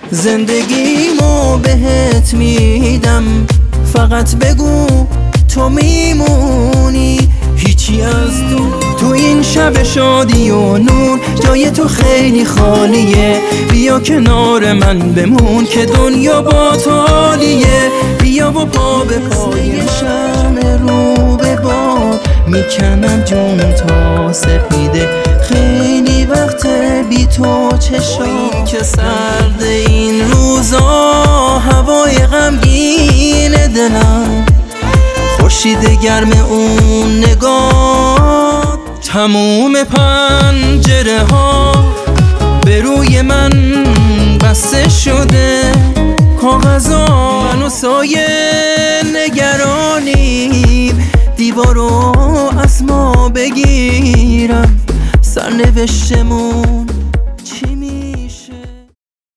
زندگیمو بهت میدم، فقط بگو تو میمونی. هیچی از تو این شب شادی و نور، جای تو خیلی خالیه. بیا کنار من بمون که دنیا با تو عالیه. بیا و پا به پای شمع رو به باد میکنم جون تا سپیده. خیلی وقت بی تو چشام که سرد این روزا، هوای غمگین دلم خورشید گرم اون نگاه. تموم پنجره ها به روی من بسته شده، کاغذا من و سایه نگرانیم. دیوارو از ما بگیرم، سرنوشتمون